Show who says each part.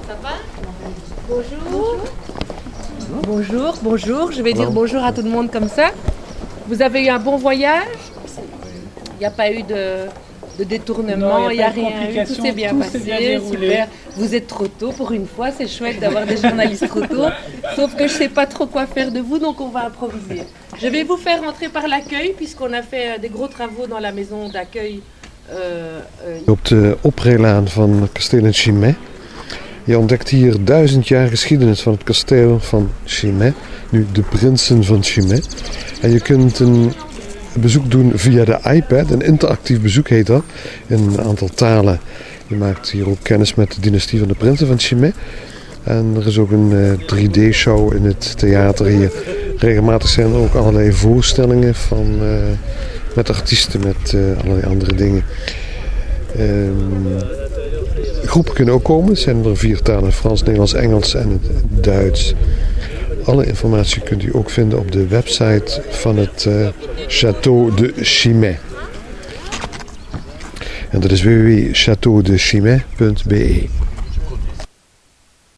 Speaker 1: Ça va? Bonjour. Bonjour, bonjour. Je vais dire bonjour à tout le monde comme ça. Vous avez eu un bon voyage? Il n'y a pas eu de détournement, il n'y a rien eu, tout s'est bien passé, super. Vous êtes trop tôt pour une fois, c'est chouette d'avoir des journalistes trop tôt. Sauf que je ne sais pas trop quoi faire de vous, donc on va improviser. Je vais vous faire rentrer par l'accueil, puisqu'on a fait des gros travaux dans la maison d'accueil.
Speaker 2: Op de oprijlaan van kasteel Chimay. Je ontdekt hier 1000 jaar geschiedenis van het kasteel van Chimay. Nu de prinsen van Chimay. En je kunt een bezoek doen via de iPad. Een interactief bezoek heet dat. In een aantal talen. Je maakt hier ook kennis met de dynastie van de prinsen van Chimay. En er is ook een 3D-show in het theater hier. Regelmatig zijn er ook allerlei voorstellingen met artiesten, met allerlei andere dingen. Groepen kunnen ook komen. Het zijn er 4 talen: Frans, Nederlands, Engels en het Duits. Alle informatie kunt u ook vinden op de website van het Château de Chimay. En dat is www.chateaudechimay.be.